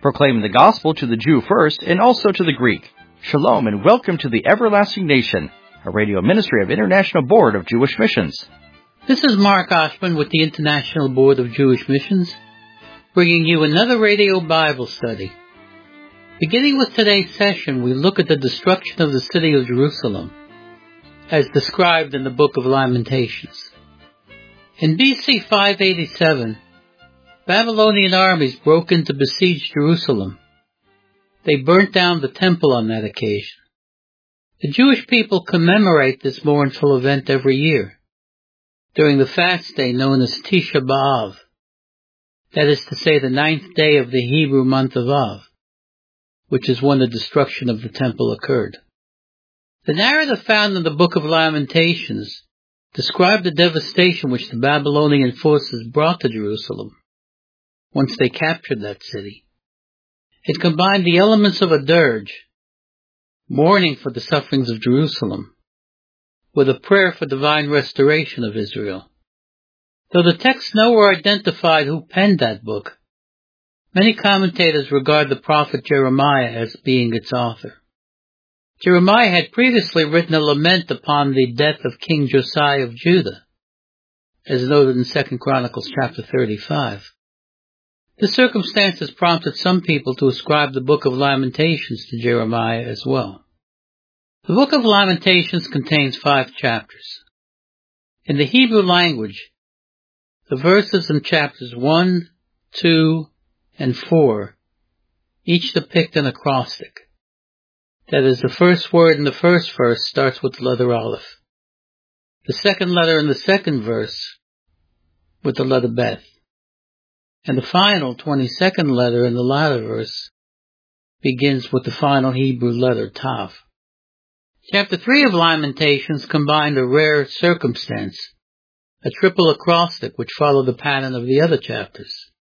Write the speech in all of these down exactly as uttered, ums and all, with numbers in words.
proclaiming the gospel to the Jew first and also to the Greek. Shalom and welcome to the Everlasting Nation, a radio ministry of International Board of Jewish Missions. This is Mark Oshman with the International Board of Jewish Missions, bringing you another radio Bible study. Beginning with today's session, we look at the destruction of the city of Jerusalem, as described in the book of Lamentations. In B C five eighty-seven, Babylonian armies broke in to besiege Jerusalem. They burnt down the temple on that occasion. The Jewish people commemorate this mournful event every year, during the fast day known as Tisha B'Av, that is to say the ninth day of the Hebrew month of Av, which is when the destruction of the temple occurred. The narrative found in the book of Lamentations described the devastation which the Babylonian forces brought to Jerusalem once they captured that city. It combined the elements of a dirge, mourning for the sufferings of Jerusalem, with a prayer for divine restoration of Israel. Though the text nowhere identified who penned that book, many commentators regard the prophet Jeremiah as being its author. Jeremiah had previously written a lament upon the death of King Josiah of Judah, as noted in Second Chronicles chapter thirty-five. This circumstance has prompted some people to ascribe the book of Lamentations to Jeremiah as well. The book of Lamentations contains five chapters. In the Hebrew language, the verses in chapters one, two, and four each depict an acrostic. That is, the first word in the first verse starts with the letter Aleph. The second letter in the second verse with the letter Bet. And the final twenty-second letter in the latter verse begins with the final Hebrew letter Tav. Chapter three of Lamentations combined a rare circumstance, a triple acrostic which followed the pattern of the other chapters,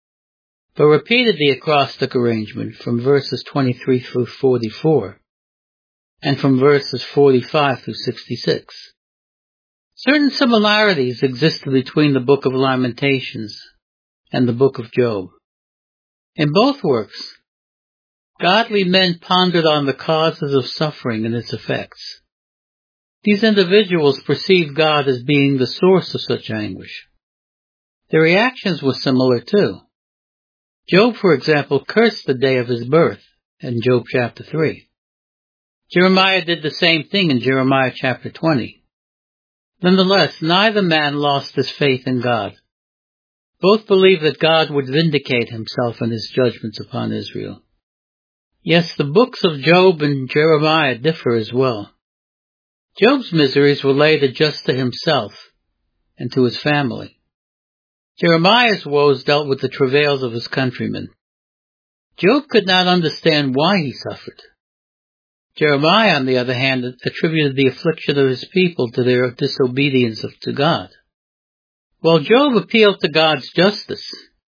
but repeated the acrostic arrangement from verses twenty-three through forty-four. And from verses forty-five through sixty-six. Certain similarities existed between the book of Lamentations and the book of Job. In both works, godly men pondered on the causes of suffering and its effects. These individuals perceived God as being the source of such anguish. Their reactions were similar too. Job, for example, cursed the day of his birth in Job chapter three. Jeremiah did the same thing in Jeremiah chapter twenty. Nonetheless, neither man lost his faith in God. Both believed that God would vindicate himself in his judgments upon Israel. Yes, the books of Job and Jeremiah differ as well. Job's miseries were laid just to himself and to his family. Jeremiah's woes dealt with the travails of his countrymen. Job could not understand why he suffered. Jeremiah, on the other hand, attributed the affliction of his people to their disobedience to God. While Job appealed to God's justice,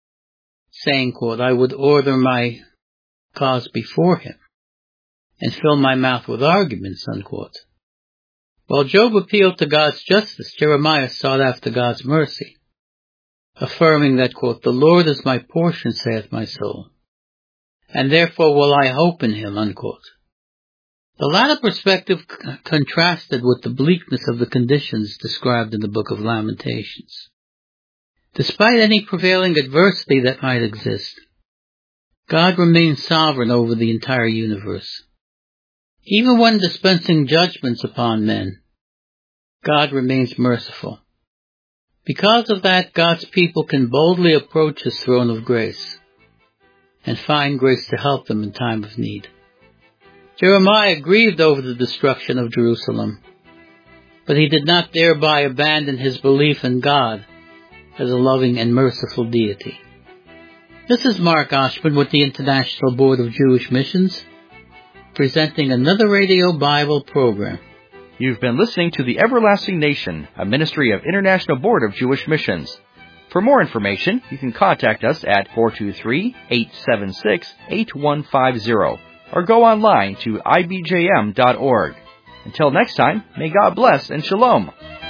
saying, quote, I would order my cause before him and fill my mouth with arguments, unquote. While Job appealed to God's justice, Jeremiah sought after God's mercy, affirming that, quote, the Lord is my portion, saith my soul, and therefore will I hope in him, unquote. The latter perspective c- contrasted with the bleakness of the conditions described in the book of Lamentations. Despite any prevailing adversity that might exist, God remains sovereign over the entire universe. Even when dispensing judgments upon men, God remains merciful. Because of that, God's people can boldly approach his throne of grace and find grace to help them in time of need. Jeremiah grieved over the destruction of Jerusalem, but he did not thereby abandon his belief in God as a loving and merciful deity. This is Mark Oshman with the International Board of Jewish Missions, presenting another radio Bible program. You've been listening to the Everlasting Nation, a ministry of International Board of Jewish Missions. For more information, you can contact us at four two three, eight seven six, eight one five zero or go online to I B J M dot org. Until next time, may God bless and shalom.